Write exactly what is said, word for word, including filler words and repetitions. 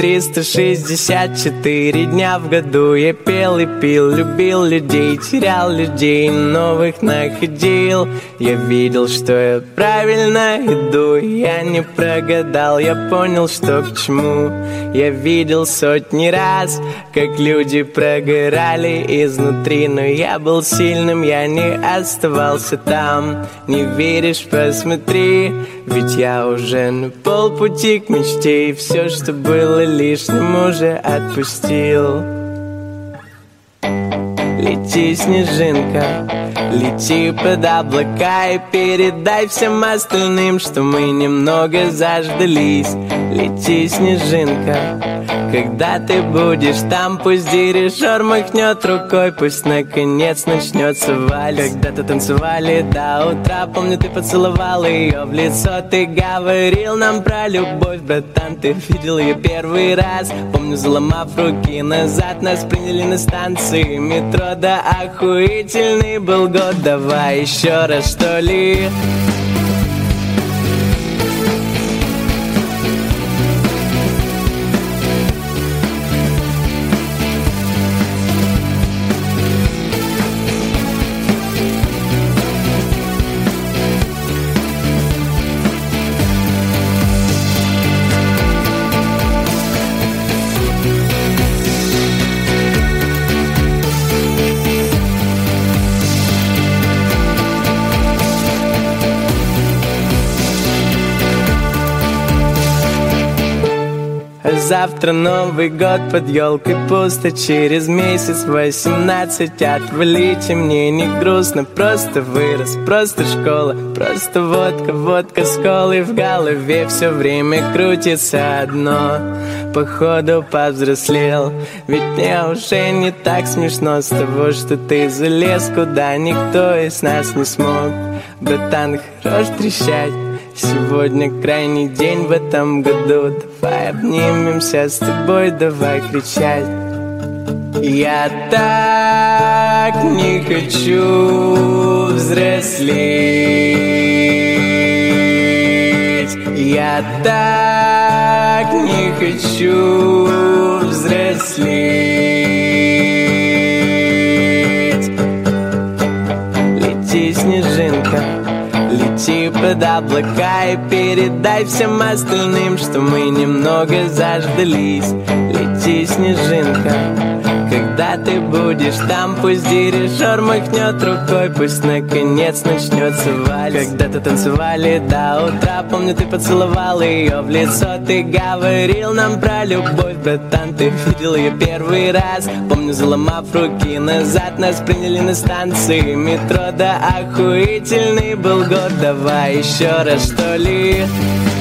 триста шестьдесят четыре дня в году. Я пел и пил, любил людей, терял людей, новых находил. Я видел, что я правильно иду, я не прогадал, я понял, что к чему. Я видел сотни раз, как люди прогорали изнутри, но я был сильным, я не оставался там. Не веришь, посмотри, ведь я уже на полпути к мечте, и все, что было лишним, уже отпустил. Лети, снежинка, лети под облака и передай всем остальным, что мы немного заждались. Лети, снежинка, когда ты будешь там, пусть дирижер махнет рукой, пусть наконец начнется вальс. Когда-то танцевали до утра, помню, ты поцеловал ее в лицо. Ты говорил нам про любовь, братан, ты видел ее первый раз. Помню, заломав руки назад, нас приняли на станции метро. Да охуительный был год, давай еще раз, что ли. Завтра Новый год под елкой пусто, через месяц восемнадцать. Отвалите, мне не грустно, просто вырос, просто школа, просто водка, водка с колой. В голове все время крутится одно, походу повзрослел. Ведь мне уже не так смешно с того, что ты залез, куда никто из нас не смог. Братан, хорош трещать, сегодня крайний день в этом году. Давай обнимемся с тобой, давай кричать. Я так не хочу взрослеть. Я так не хочу взрослеть. Лети, снежинка, лети под облака и передай всем остальным, что мы немного заждались. Лети, снежинка, когда ты будешь там, пусть дирижер махнет рукой, пусть наконец начнется вальс. Когда-то танцевали до утра, помню, ты поцеловал ее в лицо. Ты говорил нам про любовь, братан, ты видел ее первый раз. Помню, заломав руки назад, нас приняли на станции метро. Да охуительный был год, давай еще раз, что ли.